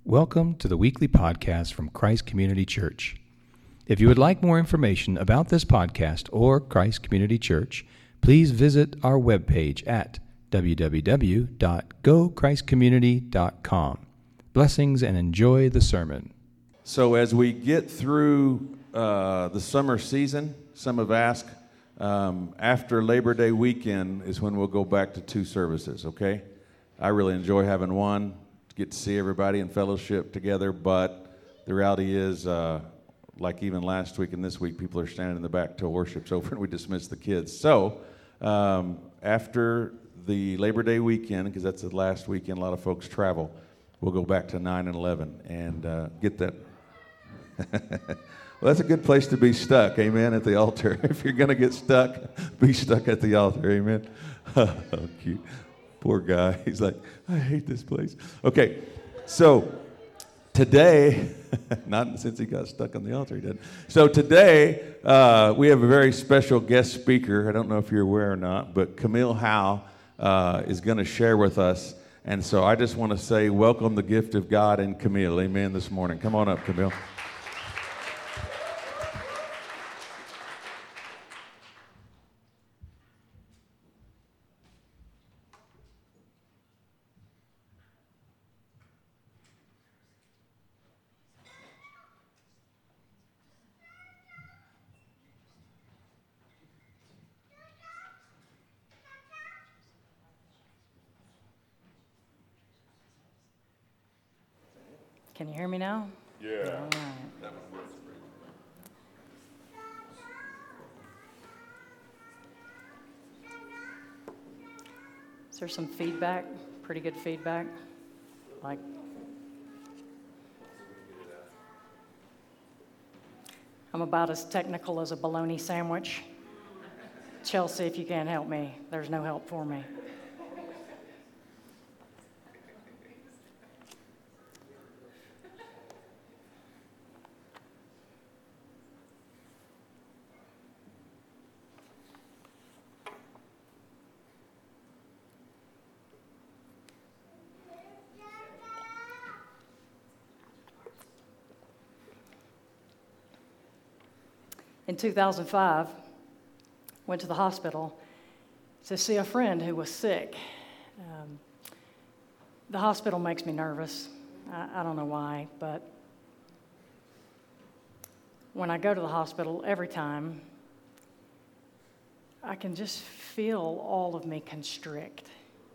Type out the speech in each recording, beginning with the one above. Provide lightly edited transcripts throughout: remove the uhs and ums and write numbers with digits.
Welcome to the weekly podcast from Christ Community Church. If you would like more information about this podcast or Christ Community Church, please visit our webpage at www.gochristcommunity.com. Blessings and enjoy the sermon. So as we get through the summer season, some have asked, after Labor Day weekend is when we'll go back to 2 services, okay? I really enjoy having one, to get to see everybody and fellowship together, but the reality is, like even last week and this week, people are standing in the back till worship's over and we dismiss the kids. So after the Labor Day weekend, because that's the last weekend a lot of folks travel, we'll go back to 9 and 11 and get that. Well, that's a good place to be stuck, amen, at the altar. If you're going to get stuck, be stuck at the altar, amen. Oh, cute. Poor guy. He's like, I hate this place. Okay, so today, not since he got stuck on the altar, he didn't. So today, we have a very special guest speaker. I don't know if you're aware or not, but Camille Howe is going to share with us. And so I just want to say, welcome the gift of God in Camille, amen, this morning. Come on up, Camille. Can you hear me now? Yeah. All right. Is there some feedback? Pretty good feedback? Like, I'm about as technical as a bologna sandwich. Chelsea, if you can't help me, there's no help for me. In 2005, went to the hospital to see a friend who was sick. The hospital makes me nervous. I don't know why, but when I go to the hospital, every time, I can just feel all of me constrict.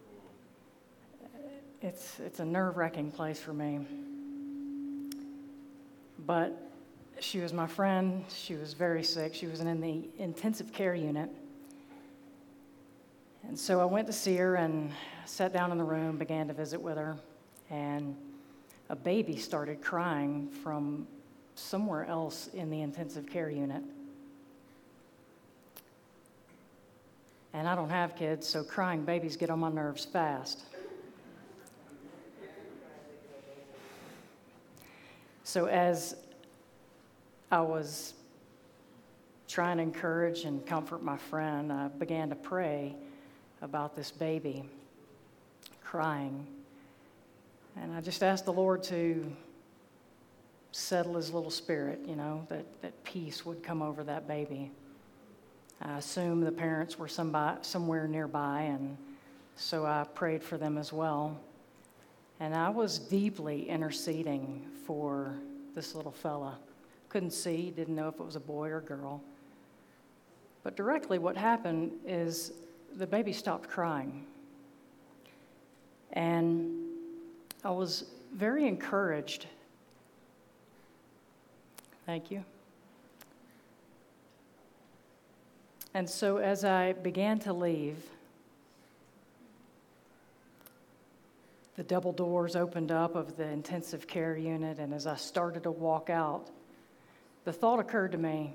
It's a nerve-wracking place for me. But she was my friend. She was very sick. She was in the intensive care unit. And so I went to see her and sat down in the room, began to visit with her, and a baby started crying from somewhere else in the intensive care unit. And I don't have kids, so crying babies get on my nerves fast. So as I was trying to encourage and comfort my friend, I began to pray about this baby crying. And I just asked the Lord to settle his little spirit, that peace would come over that baby. I assumed the parents were somewhere nearby, and so I prayed for them as well. And I was deeply interceding for this little fella. Couldn't see, didn't know if it was a boy or girl. But directly what happened is the baby stopped crying. And I was very encouraged. Thank you. And so as I began to leave, the double doors opened up of the intensive care unit, and as I started to walk out, the thought occurred to me,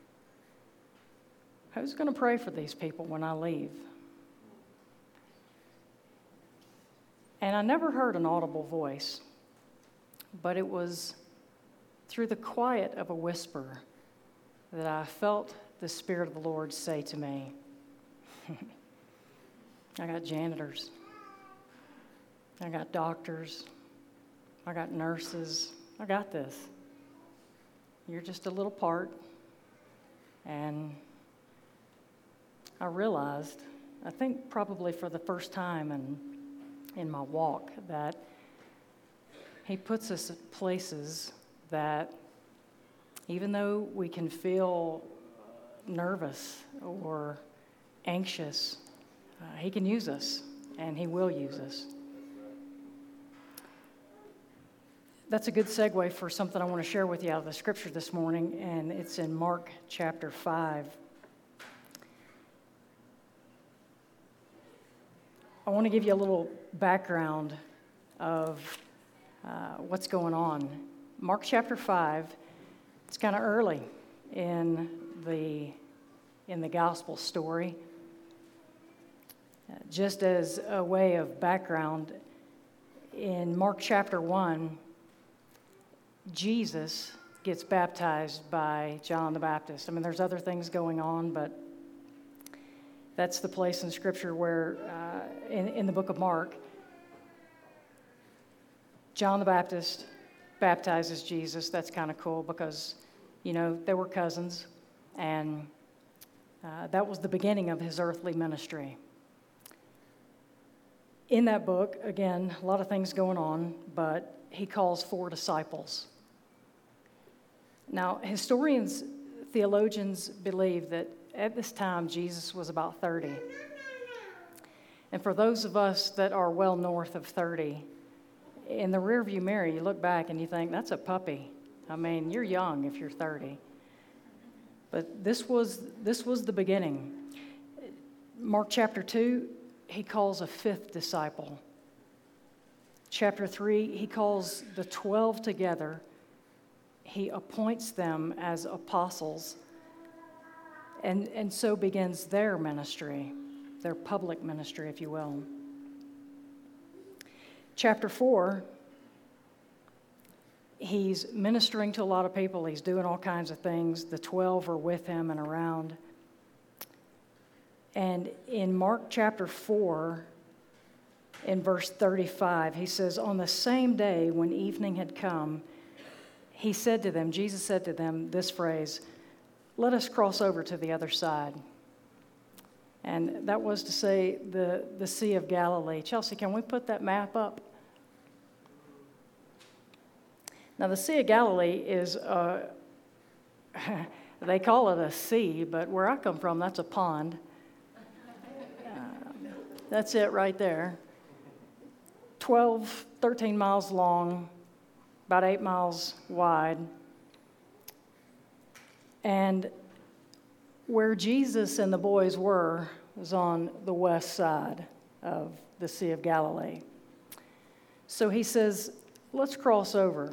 who's going to pray for these people when I leave? And I never heard an audible voice, but it was through the quiet of a whisper that I felt the Spirit of the Lord say to me, I got janitors, I got doctors, I got nurses. I got this. You're just a little part. And I realized, I think probably for the first time in my walk, that he puts us at places that even though we can feel nervous or anxious, he can use us, and he will use us. That's a good segue for something I want to share with you out of the scripture this morning, and it's in Mark chapter 5. I want to give you a little background of what's going on. Mark chapter 5, it's kind of early in the gospel story. Just as a way of background, in Mark chapter 1, Jesus gets baptized by John the Baptist. I mean, there's other things going on, but that's the place in Scripture where, in the book of Mark, John the Baptist baptizes Jesus. That's kind of cool because, you know, they were cousins, and that was the beginning of his earthly ministry. In that book, again, a lot of things going on, but he calls 4 disciples. Now, historians, theologians believe that at this time, Jesus was about 30. And for those of us that are well north of 30, in the rearview mirror, you look back and you think, that's a puppy. I mean, you're young if you're 30. But this was the beginning. Mark chapter 2, he calls a 5th disciple. Chapter 3, he calls the 12 together. He appoints them as apostles. And so begins their ministry, their public ministry, if you will. Chapter 4, he's ministering to a lot of people. He's doing all kinds of things. The 12 are with him and around. And in Mark chapter 4, in verse 35, he says, on the same day when evening had come, Jesus said to them this phrase, let us cross over to the other side. And that was to say the Sea of Galilee. Chelsea, can we put that map up? Now, the Sea of Galilee is, they call it a sea, but where I come from, that's a pond. That's it right there. 13 miles long, about 8 miles wide. And where Jesus and the boys were was on the west side of the Sea of Galilee. So he says, let's cross over.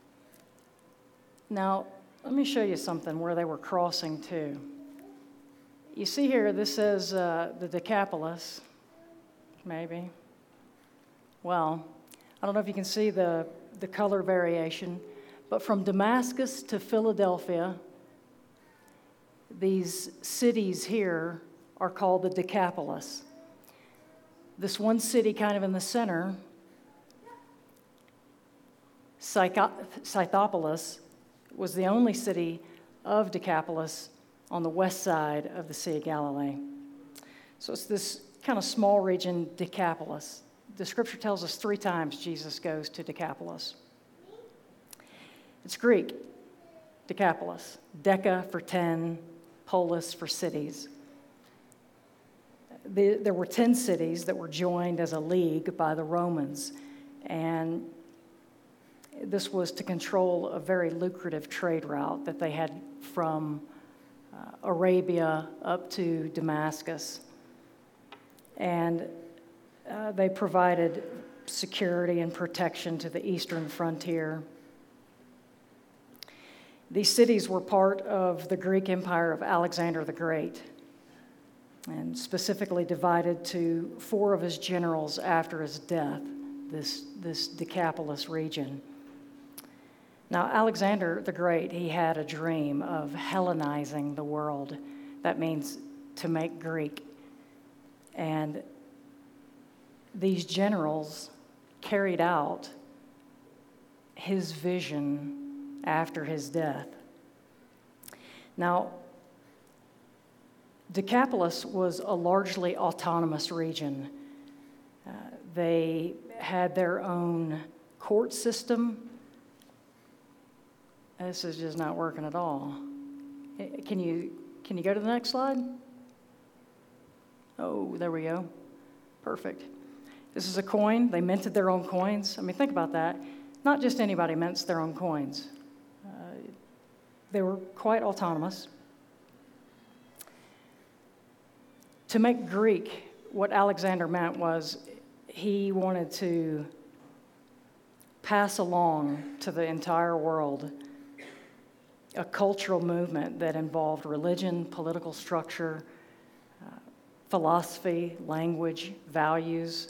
Now, let me show you something where they were crossing to. You see here, this says the Decapolis, maybe. Well, I don't know if you can see the color variation, but from Damascus to Philadelphia, these cities here are called the Decapolis. This one city kind of in the center, Scythopolis, was the only city of Decapolis on the west side of the Sea of Galilee. So it's this kind of small region, Decapolis. The scripture tells us 3 times Jesus goes to Decapolis. It's Greek, Decapolis. Deca for 10, polis for cities. There were 10 cities that were joined as a league by the Romans, and this was to control a very lucrative trade route that they had from Arabia up to Damascus. And they provided security and protection to the eastern frontier. These cities were part of the Greek Empire of Alexander the Great, and specifically divided to 4 of his generals after his death, this Decapolis region. Now, Alexander the Great, he had a dream of Hellenizing the world. That means to make Greek. And these generals carried out his vision after his death. Now, Decapolis was a largely autonomous region. They had their own court system. This is just not working at all. Can you go to the next slide? Oh, there we go. Perfect. This is a coin. They minted their own coins. I mean, think about that. Not just anybody mints their own coins. They were quite autonomous. To make Greek, what Alexander meant was he wanted to pass along to the entire world a cultural movement that involved religion, political structure, philosophy, language, values.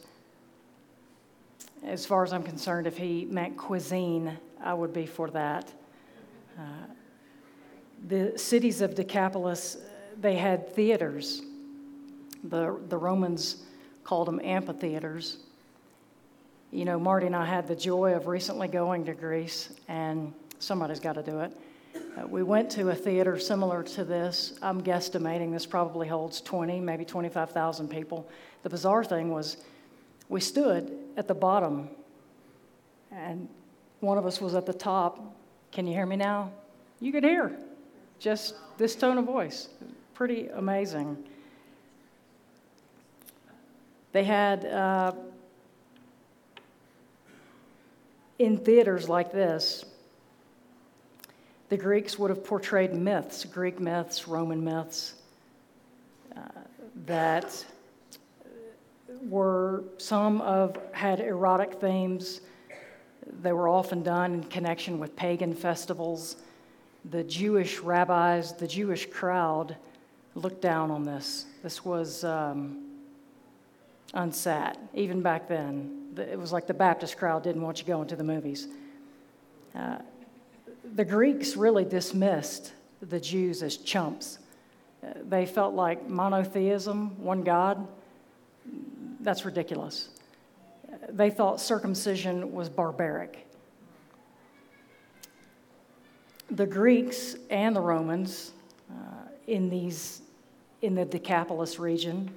As far as I'm concerned, if he meant cuisine, I would be for that. The cities of Decapolis, they had theaters. The Romans called them amphitheaters. You know, Marty and I had the joy of recently going to Greece, and somebody's got to do it. We went to a theater similar to this. I'm guesstimating this probably holds 20, maybe 25,000 people. The bizarre thing was we stood at the bottom, and one of us was at the top. Can you hear me now? You could hear just this tone of voice. Pretty amazing. They had, in theaters like this, the Greeks would have portrayed myths, Greek myths, Roman myths, that were, had erotic themes. They were often done in connection with pagan festivals. The Jewish rabbis, the Jewish crowd looked down on this. This was unsat, even back then. It was like the Baptist crowd didn't want you going to the movies. The Greeks really dismissed the Jews as chumps. They felt like monotheism, one God, that's ridiculous. They thought circumcision was barbaric. The Greeks and the Romans in the Decapolis region,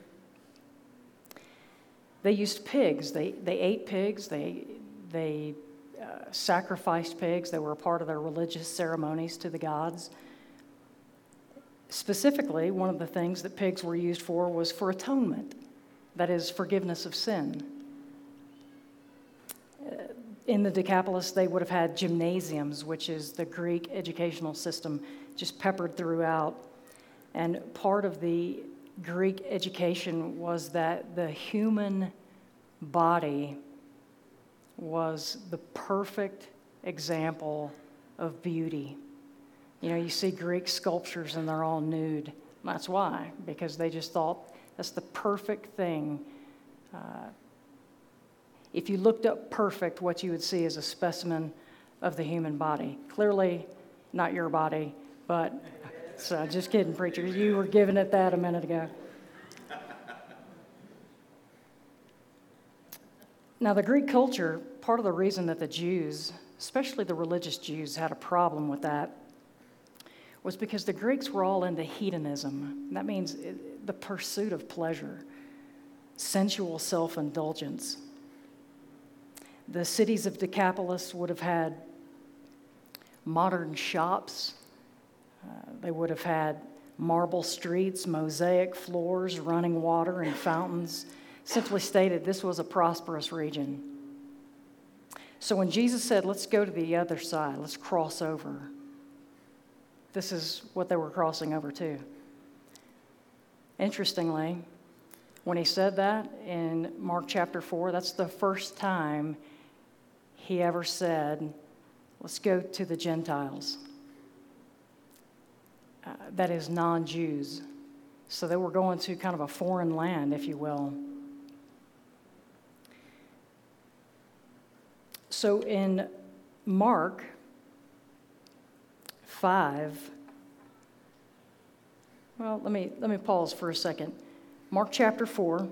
they used pigs. They ate pigs. They sacrificed pigs. They were a part of their religious ceremonies to the gods. Specifically, one of the things that pigs were used for was for atonement, that is, forgiveness of sin. In the Decapolis, they would have had gymnasiums, which is the Greek educational system, just peppered throughout. And part of the Greek education was that the human body was the perfect example of beauty. You know, you see Greek sculptures and they're all nude. That's why, because they just thought that's the perfect thing. If you looked up perfect, what you would see is a specimen of the human body. Clearly, not your body, but so just kidding, preacher. You were giving it that a minute ago. Now, the Greek culture, part of the reason that the Jews, especially the religious Jews, had a problem with that was because the Greeks were all into hedonism. That means the pursuit of pleasure, sensual self-indulgence. The cities of Decapolis would have had modern shops. They would have had marble streets, mosaic floors, running water, and fountains. Simply stated, this was a prosperous region. So when Jesus said, let's go to the other side, let's cross over, this is what they were crossing over to. Interestingly, when he said that in Mark chapter 4, that's the first time he ever said, let's go to the Gentiles. That is non-Jews. So they were going to kind of a foreign land, if you will. So in Mark 5, well, let me pause for a second. Mark chapter 4,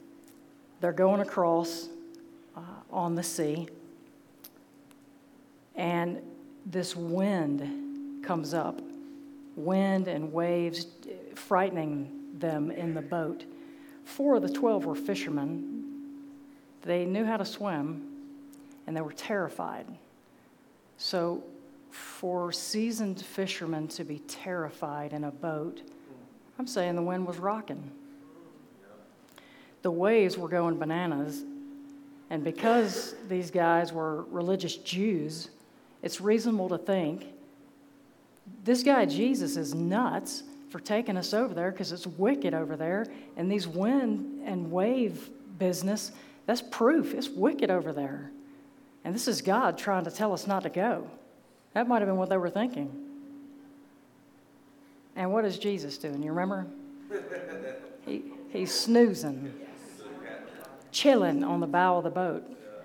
they're going across on the sea. and this wind comes up, wind and waves frightening them in the boat. 4 of the 12 were fishermen. They knew how to swim, and they were terrified. So for seasoned fishermen to be terrified in a boat, I'm saying the wind was rocking. The waves were going bananas, and because these guys were religious Jews, it's reasonable to think this guy Jesus is nuts for taking us over there because it's wicked over there, and these wind and wave business, that's proof it's wicked over there. And this is God trying to tell us not to go. That might have been what they were thinking. And what is Jesus doing? You remember? He's snoozing, chilling on the bow of the boat.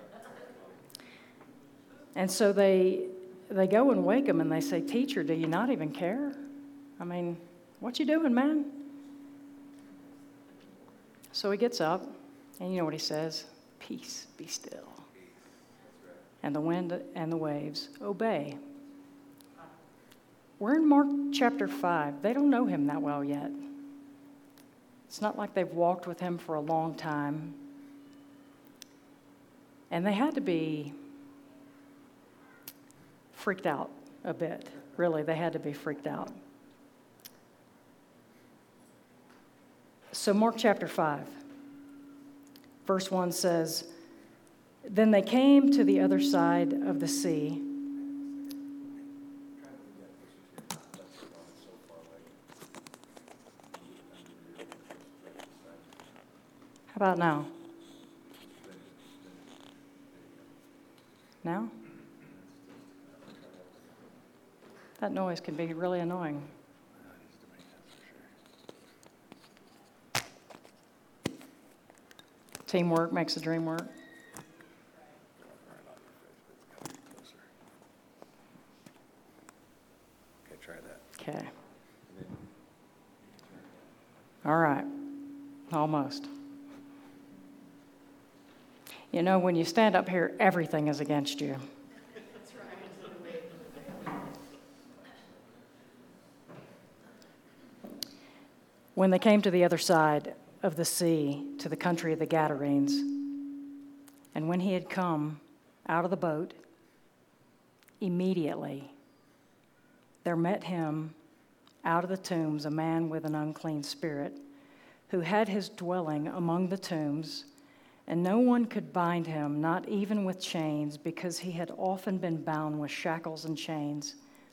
And so they go and wake him and they say, "Teacher, do you not even care? I mean, what you doing, man?" So he gets up, and you know what he says? "Peace, be still." And the wind and the waves obey. We're in Mark chapter 5. They don't know him that well yet. It's not like they've walked with him for a long time. And they had to be freaked out a bit. Really, they had to be freaked out. So Mark chapter 5, verse 1 says, "Then they came to the other side of the sea." How about now? Now? That noise can be really annoying. Teamwork makes the dream work. Okay, try that. Okay. All right. Almost. You know, when you stand up here, everything is against you. When they came to the other side of the sea, to the country of the Gadarenes, and when he had come out of the boat, immediately there met him out of the tombs a man with an unclean spirit, who had his dwelling among the tombs, and no one could bind him, not even with chains, because he had often been bound with shackles and chains.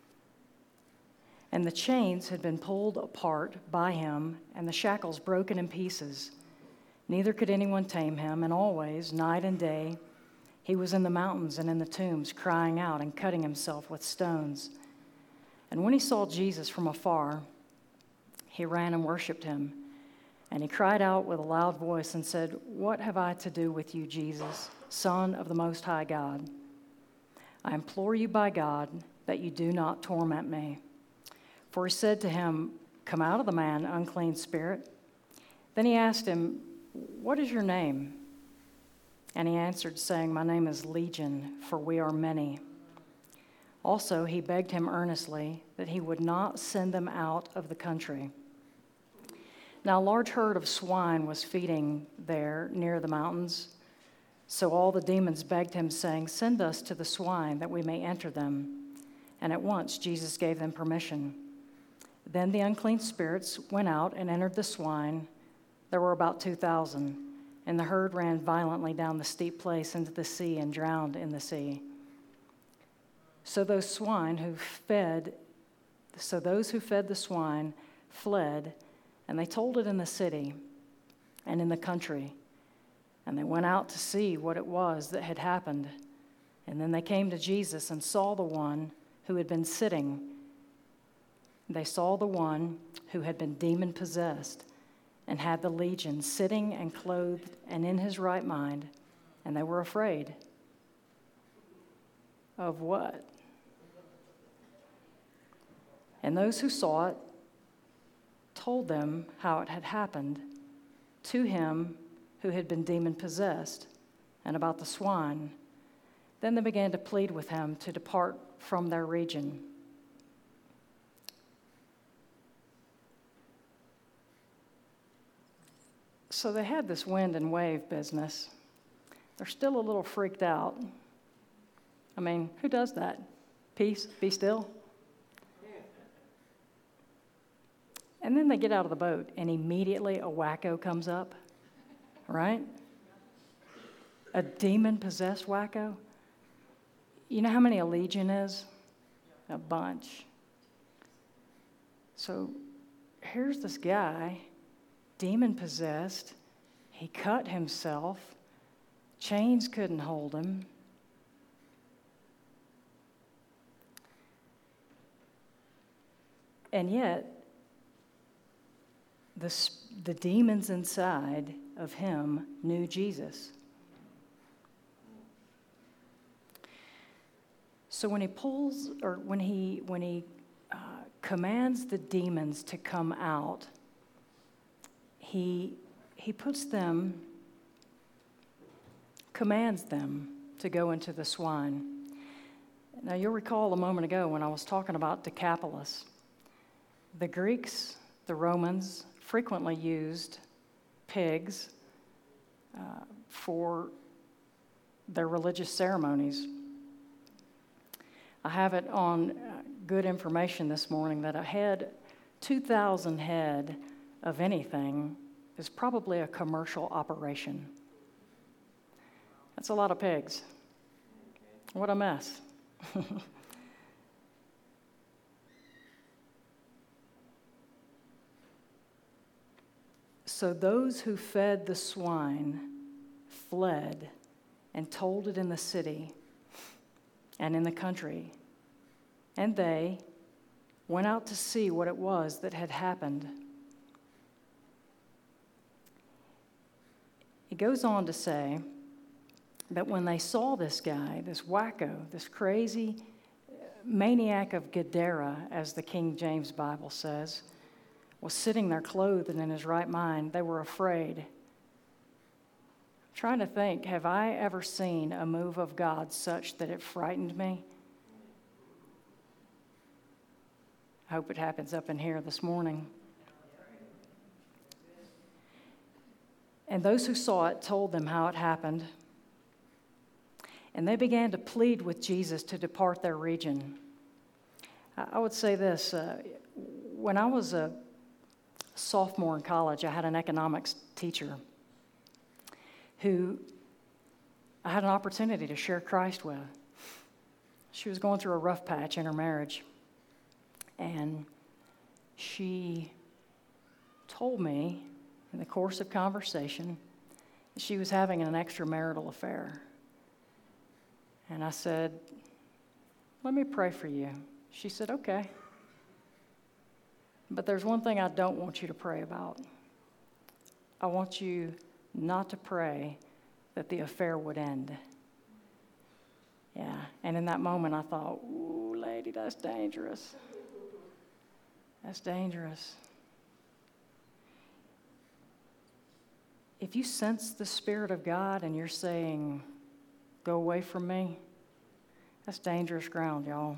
And the chains had been pulled apart by him, and the shackles broken in pieces. Neither could anyone tame him, and always, night and day, he was in the mountains and in the tombs, crying out and cutting himself with stones. And when he saw Jesus from afar, he ran and worshipped him. And he cried out with a loud voice and said, "What have I to do with you, Jesus, Son of the Most High God? I implore you by God that you do not torment me." For he said to him, "Come out of the man, unclean spirit." Then he asked him, "What is your name?" And he answered, saying, "My name is Legion, for we are many." Also he begged him earnestly that he would not send them out of the country. Now a large herd of swine was feeding there near the mountains. So all the demons begged him, saying, "Send us to the swine, that we may enter them." And at once Jesus gave them permission. Then the unclean spirits went out and entered the swine. There were about 2,000, and the herd ran violently down the steep place into the sea and drowned in the sea. So those who fed the swine fled, and they told it in the city and in the country. And they went out to see what it was that had happened. And then they came to Jesus and saw the one who had been sitting. They saw the one who had been demon-possessed and had the legion sitting and clothed and in his right mind, and they were afraid. Of what? And those who saw it told them how it had happened to him who had been demon-possessed, and about the swine. Then they began to plead with him to depart from their region. So they had this wind and wave business. They're still a little freaked out. I mean, who does that? Peace, be still. And then they get out of the boat, and immediately a wacko comes up, right? A demon-possessed wacko. You know how many a legion is? A bunch. So here's this guy, demon-possessed. He cut himself. Chains couldn't hold him. And yet, the demons inside of him knew Jesus. So when he commands the demons to come out, he commands them to go into the swine. Now you'll recall a moment ago when I was talking about Decapolis. The Greeks, the Romans, frequently used pigs for their religious ceremonies. I have it on good information this morning that 2,000 head of anything is probably a commercial operation. That's a lot of pigs. What a mess. So those who fed the swine fled and told it in the city and in the country. And they went out to see what it was that had happened. It goes on to say that when they saw this guy, this wacko, this crazy maniac of Gadara, as the King James Bible says, was sitting there clothed and in his right mind, they were afraid. I'm trying to think, have I ever seen a move of God such that it frightened me? I hope it happens up in here this morning. And those who saw it told them how it happened. And they began to plead with Jesus to depart their region. I would say this, when I was a sophomore in college, I had an economics teacher who I had an opportunity to share Christ with. She was going through a rough patch in her marriage, and she told me in the course of conversation that she was having an extramarital affair. And I said, "Let me pray for you." She said, "Okay. But there's one thing I don't want you to pray about. I want you not to pray that the affair would end." Yeah, and in that moment I thought, "Ooh, lady, that's dangerous. That's dangerous." If you sense the Spirit of God and you're saying, "Go away from me," that's dangerous ground, y'all.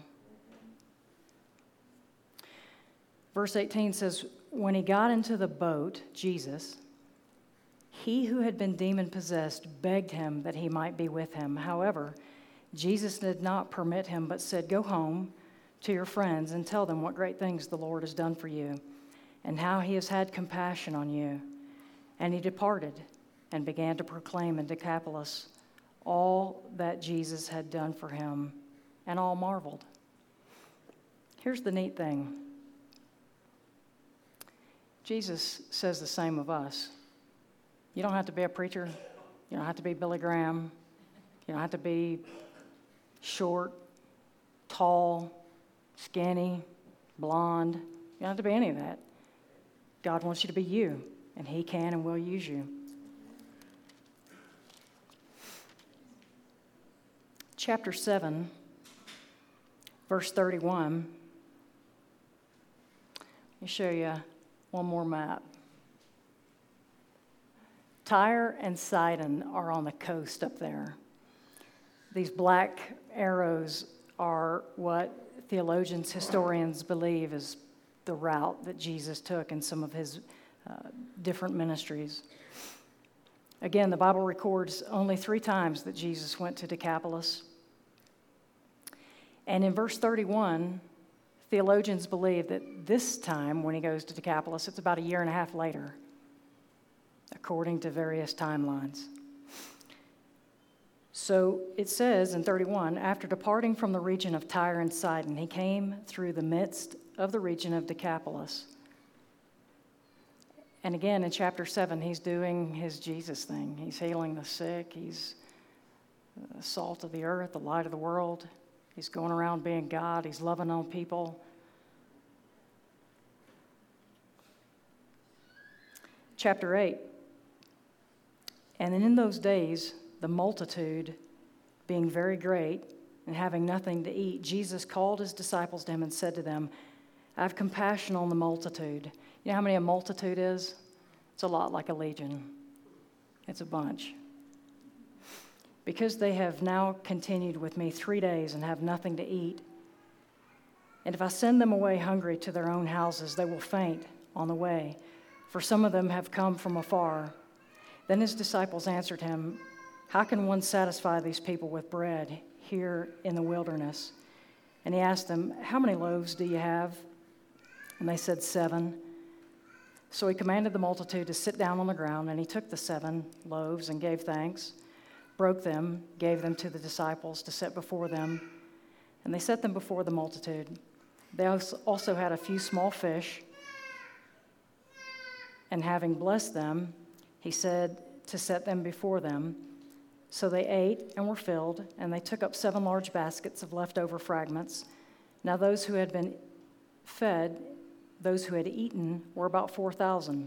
Verse 18 says, when he got into the boat, Jesus, he who had been demon-possessed begged him that he might be with him. However, Jesus did not permit him, but said, "Go home to your friends and tell them what great things the Lord has done for you and how he has had compassion on you." And he departed and began to proclaim in Decapolis all that Jesus had done for him, and all marveled. Here's the neat thing. Jesus says the same of us. You don't have to be a preacher. You don't have to be Billy Graham. You don't have to be short, tall, skinny, blonde. You don't have to be any of that. God wants you to be you, and he can and will use you. Chapter 7, verse 31. Let me show you one more map. Tyre and Sidon are on the coast up there. These black arrows are what theologians, historians believe is the route that Jesus took in some of his different ministries. Again, the Bible records only 3 times that Jesus went to Decapolis. And in verse 31, theologians believe that this time when he goes to Decapolis, it's about 1.5 years later, according to various timelines. So it says in 31, after departing from the region of Tyre and Sidon, he came through the midst of the region of Decapolis. And again, in chapter 7, he's doing his Jesus thing. He's healing the sick. He's the salt of the earth, the light of the world. He's going around being God. He's loving on people. Chapter 8. And then in those days, the multitude being very great and having nothing to eat, Jesus called his disciples to him and said to them, I have compassion on the multitude. You know how many a multitude is? It's a lot like a legion. It's a bunch. Because they have now continued with me 3 days and have nothing to eat, and if I send them away hungry to their own houses, they will faint on the way, for some of them have come from afar. Then his disciples answered him, how can one satisfy these people with bread here in the wilderness? And he asked them, how many loaves do you have? And they said, 7. So he commanded the multitude to sit down on the ground, and he took the 7 loaves and gave thanks, broke them, gave them to the disciples to set before them, and they set them before the multitude. They also had a few small fish, and having blessed them, he said to set them before them. So they ate and were filled, and they took up 7 large baskets of leftover fragments. Now those who had been fed, those who had eaten, were about 4,000.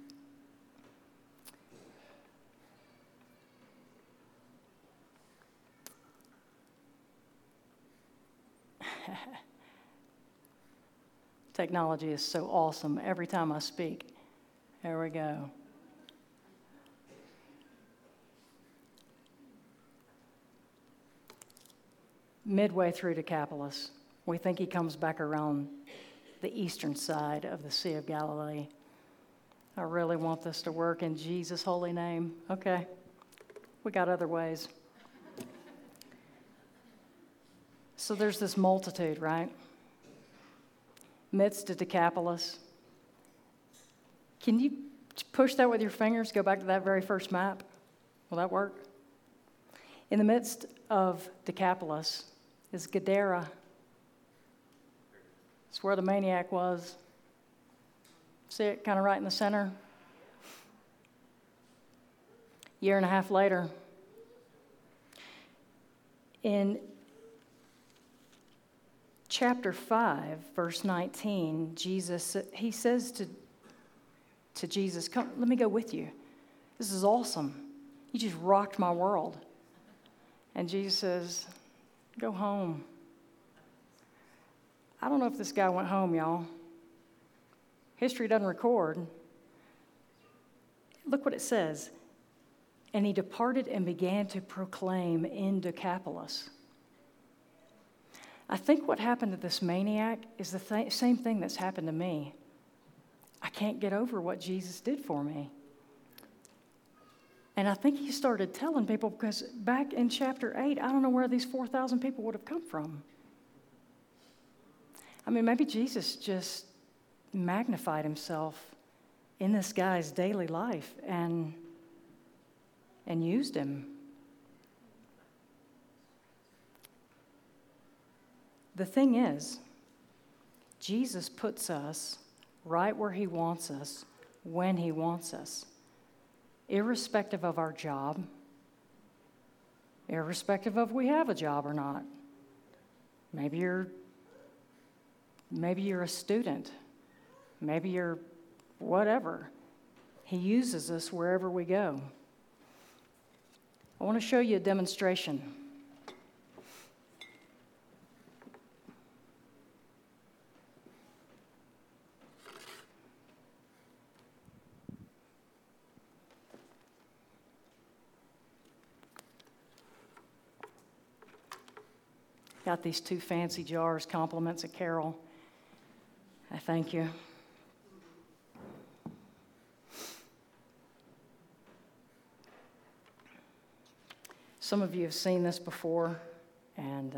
Technology is so awesome every time I speak. There we go. Midway through Decapolis, we think he comes back around the eastern side of the Sea of Galilee. I really want this to work in Jesus' holy name. Okay, we got other ways. So there's this multitude, right? Midst of Decapolis. Can you push that with your fingers? Go back to that very first map. Will that work? In the midst of Decapolis is Gadara. It's where the maniac was. See it kind of right in the center? 1.5 years later, in chapter 5, verse 19, he says to Jesus, come, let me go with you. This is awesome. You just rocked my world. And Jesus says, go home. I don't know if this guy went home, y'all. History doesn't record. Look what it says. And he departed and began to proclaim in Decapolis. I think what happened to this maniac is the same thing that's happened to me. I can't get over what Jesus did for me. And I think he started telling people, because back in chapter 8, I don't know where these 4,000 people would have come from. I mean, maybe Jesus just magnified himself in this guy's daily life and used him. The thing is, Jesus puts us right where he wants us, when he wants us, irrespective of our job, irrespective of we have a job or not. Maybe you're a student. Maybe you're whatever. He uses us wherever we go. I want to show you a demonstration. Got these 2 fancy jars, compliments of Carol. I thank you. Some of you have seen this before, and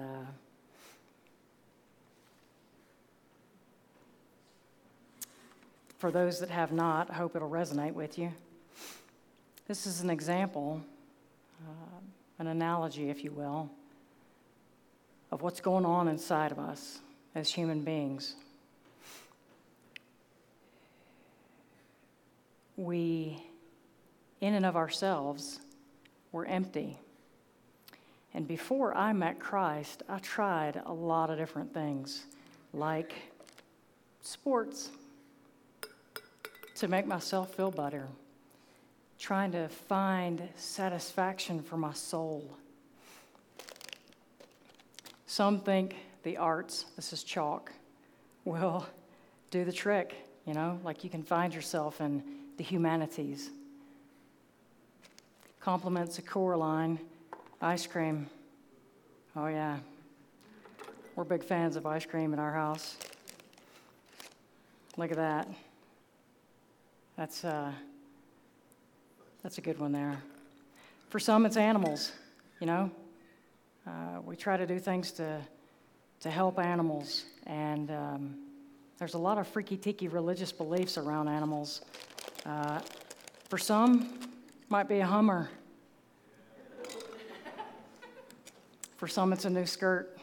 for those that have not, I hope it'll resonate with you. This is an example, an analogy, if you will, of what's going on inside of us as human beings. We, in and of ourselves, we're empty. And before I met Christ, I tried a lot of different things, like sports, to make myself feel better, trying to find satisfaction for my soul. Some think the arts, this is chalk, will do the trick, like you can find yourself in the humanities. Compliments of Coraline, ice cream. Oh yeah, we're big fans of ice cream in our house. Look at that. That's a good one there. For some, it's animals, We try to do things to help animals, and there's a lot of freaky-deaky religious beliefs around animals. For some, might be a Hummer. For some, it's a new skirt.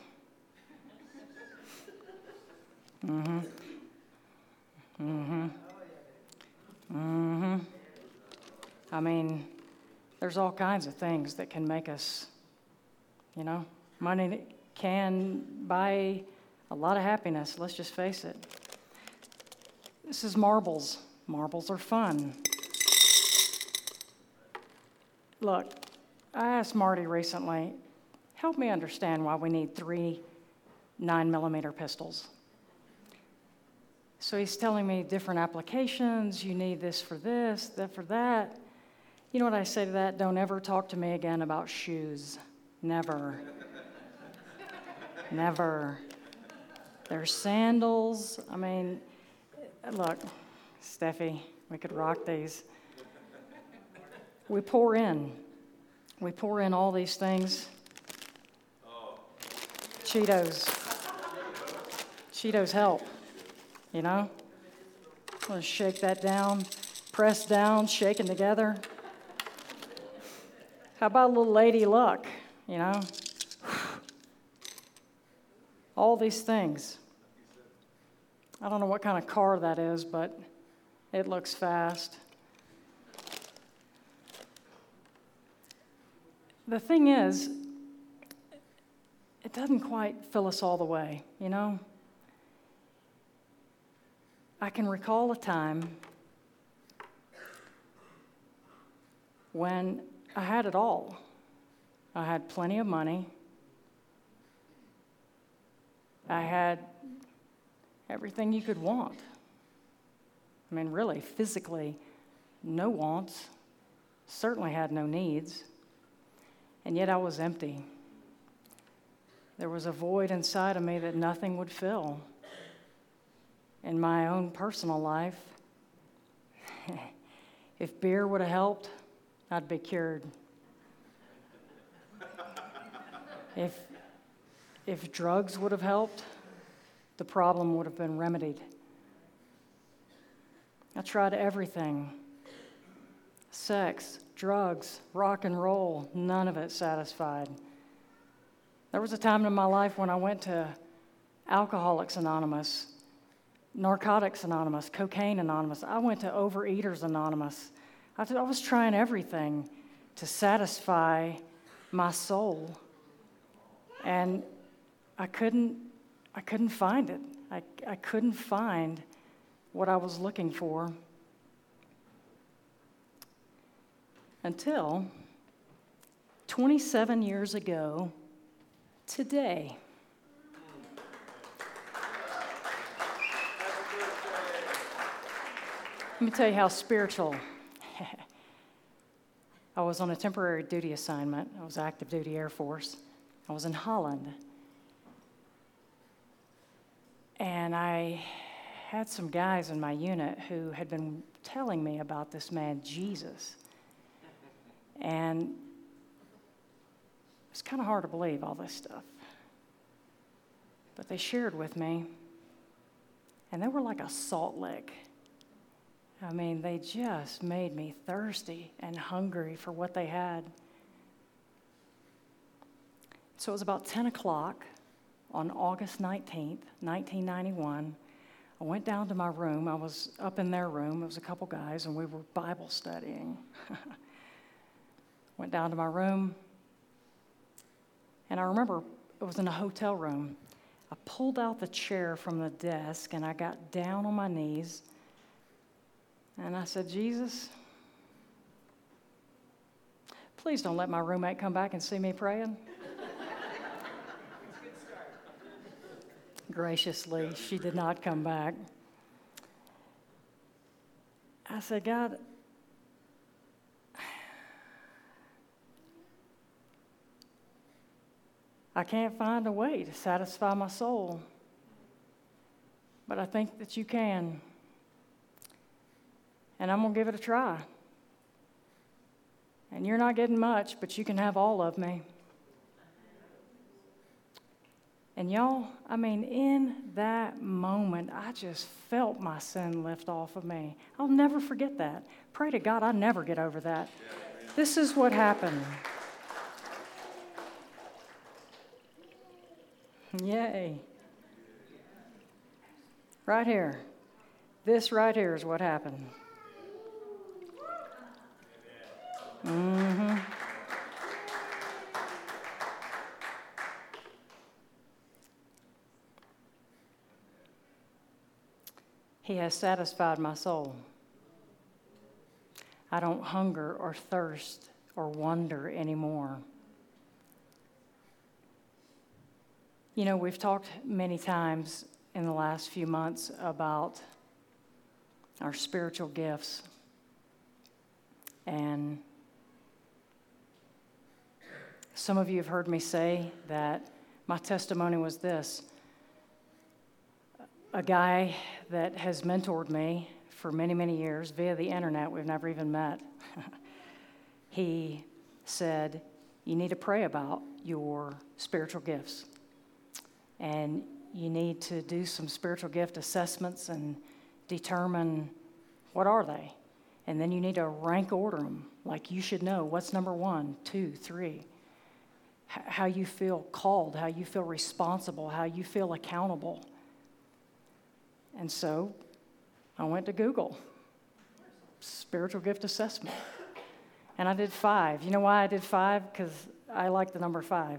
I mean, there's all kinds of things that can make us, money can buy a lot of happiness, let's just face it. This is marbles. Marbles are fun. Look, I asked Marty recently, help me understand why we need 3 9mm pistols. So he's telling me different applications, you need this, that for that. You know what I say to that? Don't ever talk to me again about shoes. Never. Never. There's sandals. I mean, look, Steffi, we could rock these. We pour in all these things. Cheetos help, I'm gonna shake that down, press down, shaking together. How about a little lady luck, All these things. I don't know what kind of car that is, but it looks fast. The thing is, it doesn't quite fill us all the way, I can recall a time when I had it all. I had plenty of money. I had everything you could want. I mean, really, physically, no wants, certainly had no needs, and yet I was empty. There was a void inside of me that nothing would fill. In my own personal life, if beer would have helped, I'd be cured. If drugs would have helped, the problem would have been remedied. I tried everything. Sex, drugs, rock and roll, none of it satisfied. There was a time in my life when I went to Alcoholics Anonymous, Narcotics Anonymous, Cocaine Anonymous. I went to Overeaters Anonymous. I was trying everything to satisfy my soul. And I couldn't find it. I couldn't find what I was looking for until 27 years ago today. Let me tell you how spiritual. I was on a temporary duty assignment. I was active duty Air Force. I was in Holland. And I had some guys in my unit who had been telling me about this man, Jesus. And it's kind of hard to believe all this stuff. But they shared with me, and they were like a salt lick. I mean, they just made me thirsty and hungry for what they had. So it was about 10 o'clock on August 19th, 1991. I went down to my room. I was up in their room. It was a couple guys, and we were Bible studying. Went down to my room, and I remember it was in a hotel room. I pulled out the chair from the desk, and I got down on my knees, and I said, Jesus, please don't let my roommate come back and see me praying. Graciously, she did not come back. I said, God, I can't find a way to satisfy my soul, but I think that you can, and I'm going to give it a try. And you're not getting much, but you can have all of me. And y'all, I mean, in that moment, I just felt my sin lift off of me. I'll never forget that. Pray to God I never get over that. This is what happened. Yay. Right here. This right here is what happened. Mm-hmm. He has satisfied my soul. I don't hunger or thirst or wonder anymore. You know, we've talked many times in the last few months about our spiritual gifts. And some of you have heard me say that my testimony was this. A guy that has mentored me for many, many years via the internet, we've never even met, he said, you need to pray about your spiritual gifts. And you need to do some spiritual gift assessments and determine what are they. And then you need to rank order them. Like you should know what's number 1, 2, 3. How you feel called, how you feel responsible, how you feel accountable. And so I went to Google, spiritual gift assessment. And I did 5. You know why I did 5? Because I like the number 5.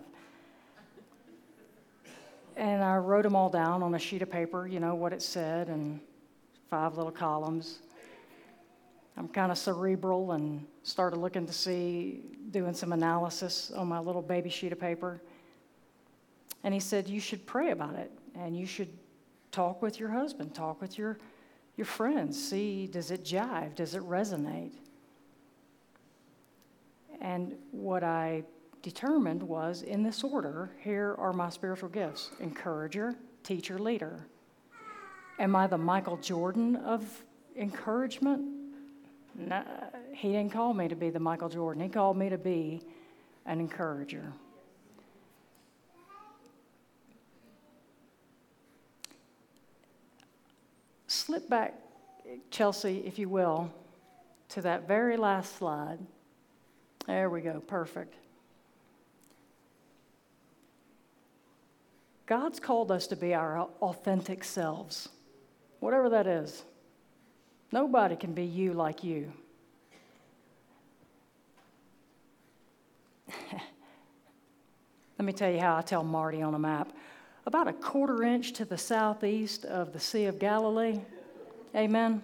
And I wrote them all down on a sheet of paper, you know, what it said, and 5 little columns. I'm kind of cerebral and started looking to see, doing some analysis on my little baby sheet of paper. And he said, you should pray about it, and you should talk with your husband, talk with your friends, see, does it jive, does it resonate? And what I determined was, in this order, here are my spiritual gifts: encourager, teacher, leader. Am I the Michael Jordan of encouragement? No, he didn't call me to be the Michael Jordan. He called me to be an encourager. Slip back, Chelsea, if you will, to that very last slide. There we go, perfect. God's called us to be our authentic selves, whatever that is. Nobody can be you like you. Let me tell you how I tell Marty on a map. About a 1/4 inch to the southeast of the Sea of Galilee. Amen.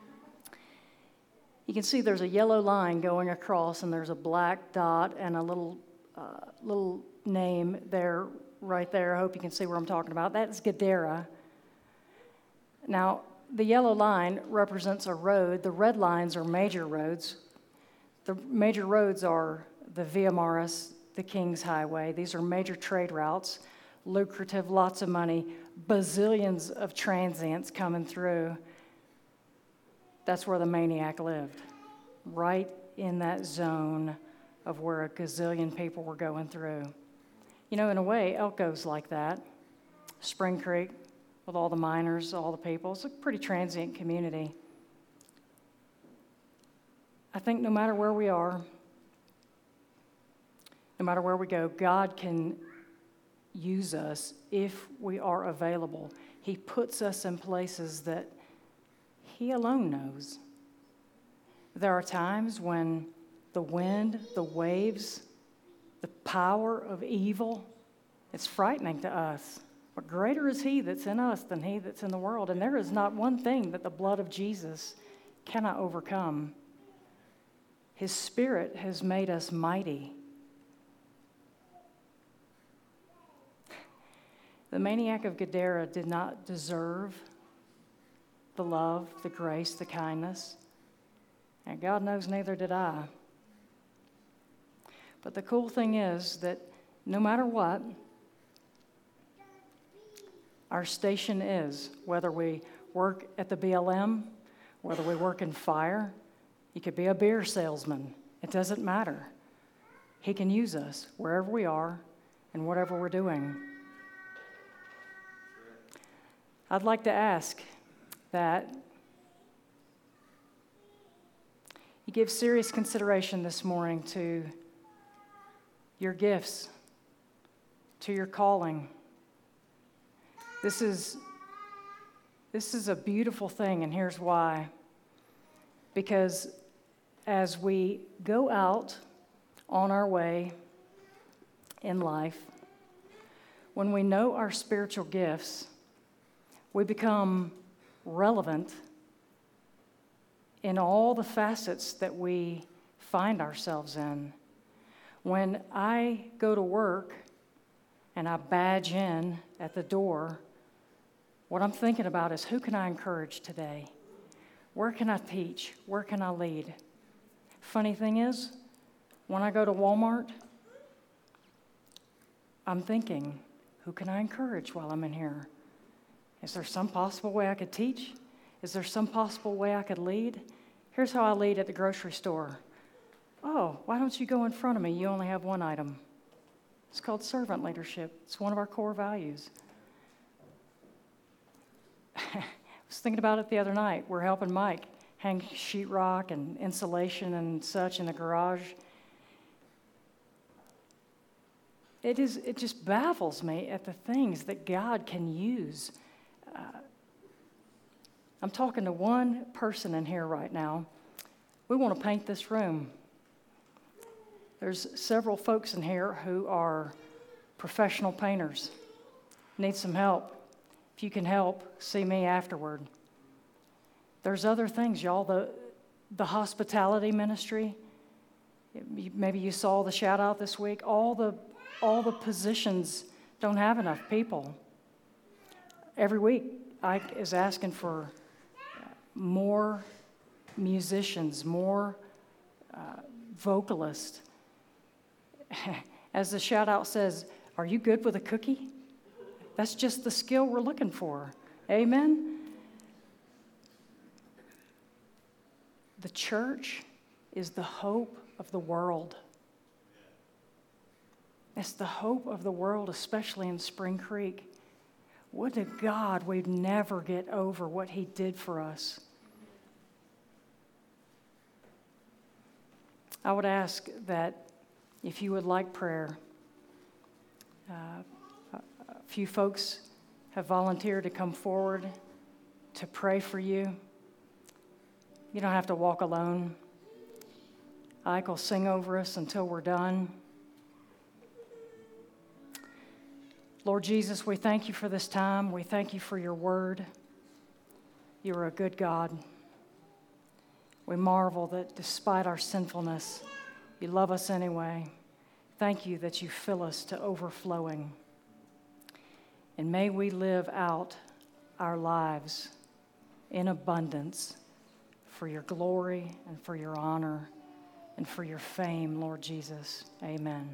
You can see there's a yellow line going across, and there's a black dot and a little name there, right there. I hope you can see what I'm talking about. That's Gadara. Now, the yellow line represents a road. The red lines are major roads. The major roads are the Via Maris, the King's Highway. These are major trade routes, lucrative, lots of money. bazillions of transients coming through. That's where the maniac lived, right in that zone of where a gazillion people were going through. You know, in a way, Elko's like that. Spring Creek, with all the miners, all the people, it's a pretty transient community. I think no matter where we are, no matter where we go, God can use us if we are available. He puts us in places that He alone knows. There are times when the wind, the waves, the power of evil, it's frightening to us. But greater is He that's in us than he that's in the world. And there is not one thing that the blood of Jesus cannot overcome. His Spirit has made us mighty. The maniac of Gadara did not deserve the love, the grace, the kindness. And God knows neither did I. But the cool thing is that no matter what our station is, whether we work at the BLM, whether we work in fire, you could be a beer salesman. It doesn't matter. He can use us wherever we are and whatever we're doing. I'd like to ask that you give serious consideration this morning to your gifts, to your calling. This is a beautiful thing, and here's why. Because as we go out on our way in life, when we know our spiritual gifts, we become relevant in all the facets that we find ourselves in. When I go to work and I badge in at the door, what I'm thinking about is, who can I encourage today? Where can I teach? Where can I lead? Funny thing is, when I go to Walmart, I'm thinking, who can I encourage while I'm in here? Is there some possible way I could teach? Is there some possible way I could lead? Here's how I lead at the grocery store. Oh, why don't you go in front of me? You only have one item. It's called servant leadership. It's one of our core values. I was thinking about it the other night. We're helping Mike hang sheetrock and insulation and such in the garage. It just baffles me at the things that God can use. I'm talking to one person in here right now. We want to paint this room. There's several folks in here who are professional painters. Need some help. If you can help, see me afterward. There's other things, y'all. The hospitality ministry. Maybe you saw the shout out this week. All the positions don't have enough people. Every week, Ike is asking for more musicians, more vocalists. As the shout out says, are you good with a cookie? That's just the skill we're looking for. Amen? The church is the hope of the world. It's the hope of the world, especially in Spring Creek. Would to God we'd never get over what He did for us. I would ask that if you would like prayer, a few folks have volunteered to come forward to pray for you. You don't have to walk alone. Ike will sing over us until we're done. Lord Jesus, we thank you for this time. We thank you for your word. You are a good God. We marvel that despite our sinfulness, you love us anyway. Thank you that you fill us to overflowing. And may we live out our lives in abundance for your glory and for your honor and for your fame, Lord Jesus. Amen.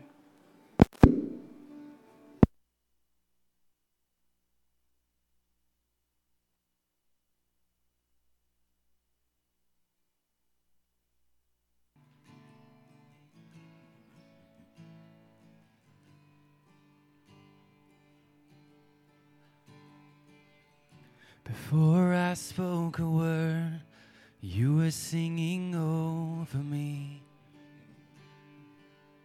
Before I spoke a word, you were singing over me.